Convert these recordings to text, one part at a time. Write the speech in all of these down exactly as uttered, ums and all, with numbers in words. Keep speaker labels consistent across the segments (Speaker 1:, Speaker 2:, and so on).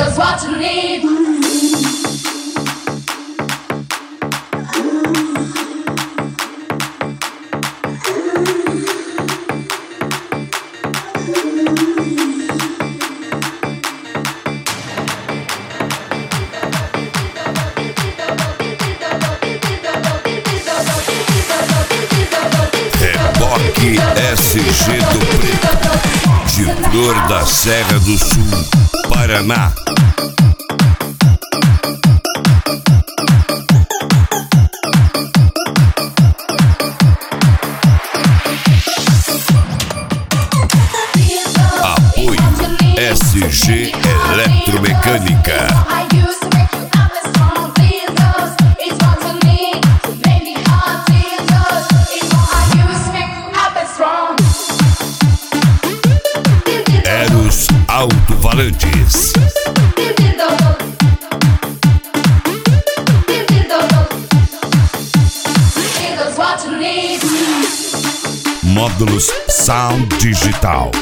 Speaker 1: Niggas what you need.
Speaker 2: Reboque S G do Preto, de Flor da Serra do Sul, Paraná. Apoio S G Eletromecânica. Eros Alto-Falantes. Módulos Sound Digital.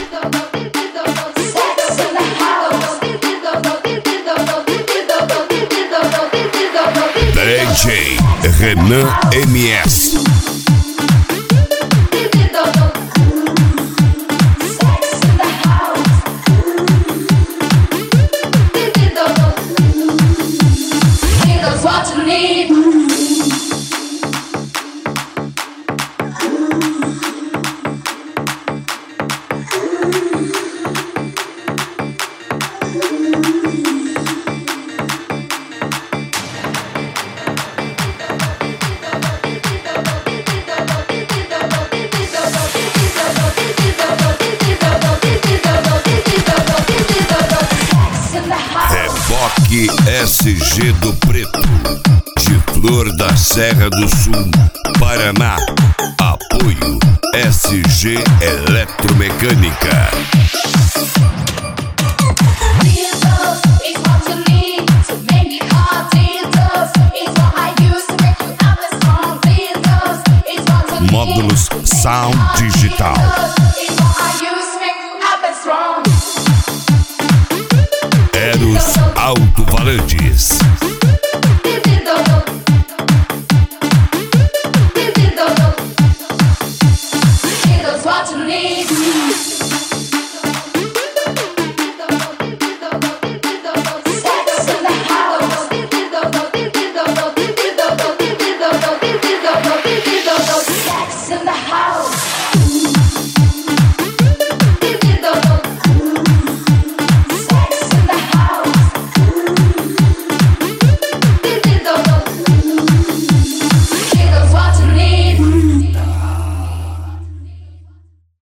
Speaker 2: D J Renan M S. Reboque S G do Preto, de Flor da Serra do Sul, Paraná. Apoio S G Eletromecânica. Módulos Sound Digital. Eros Alto-Falantes.